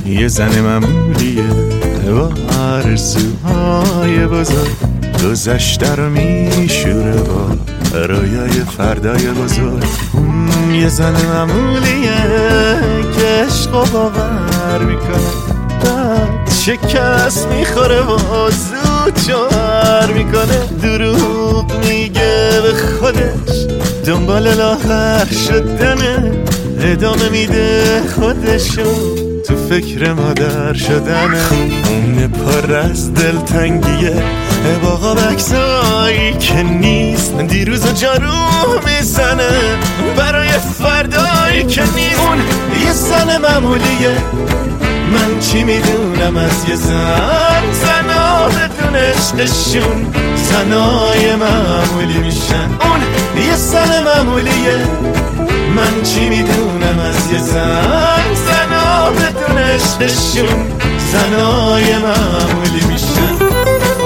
یه زن معمولیه با آرزوهای بزرگ، گذشته رو میشوره با رویای فردای بزرگ. یه زن معمولیه که عشق و باور میکنه، بعد شکست میخوره و زود جوهر میکنه. دروغ میگه به خودش، دنبال لاغر شدنه، ادامه میده خودشو تو فکر مادر شدنه. اون پر از دلتنگیه با بکسایی که نیست، دیروز و جارو میزنه برای فردایی که نیست. اون یه زن معمولیه، من چی میدونم از یه زن، زنا بدون عشقشون زنای معمولی میشن. اون یه زن معمولیه، من چی میدونم از یه زن، زنا بدون عشقشون زنای معمولی میشن.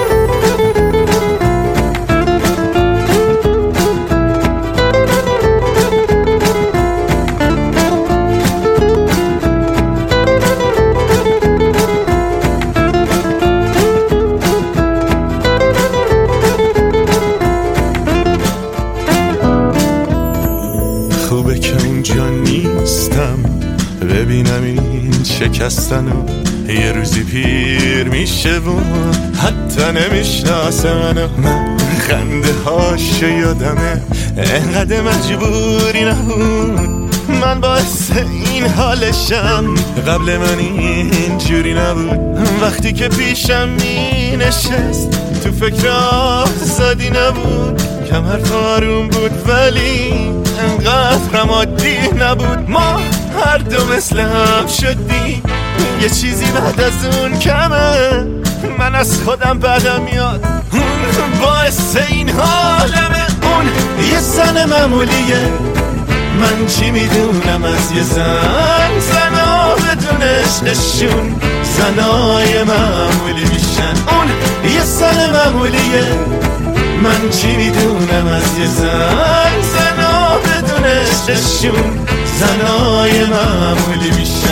خوبه که اونجا نیستم ببینم این شکستنو، یه روزی پیر میشه و حتی نمیشناسه منو. من خنده هاش یادمه، انقدر مجبوری نبود، من باعث این حالشم. قبل من این جوری نبود، وقتی که پیشم می نشست تو فکر آزادی نبود. کمر آروم بود ولی انقدر هم عادی نبود. ما هر دو مثل هم شدیم، یه چیزی بعد از اون کمه. من از خودم بدم میاد، اون باعث این حالمه. اون یه زن معمولیه، من چی میدونم از یه زن، زنا بدون عشقشون زنای معمولی میشن. اون یه زن معمولیه، من چی میدونم از یه زن، زنا بدون عشقشون زنای معمولی میشن.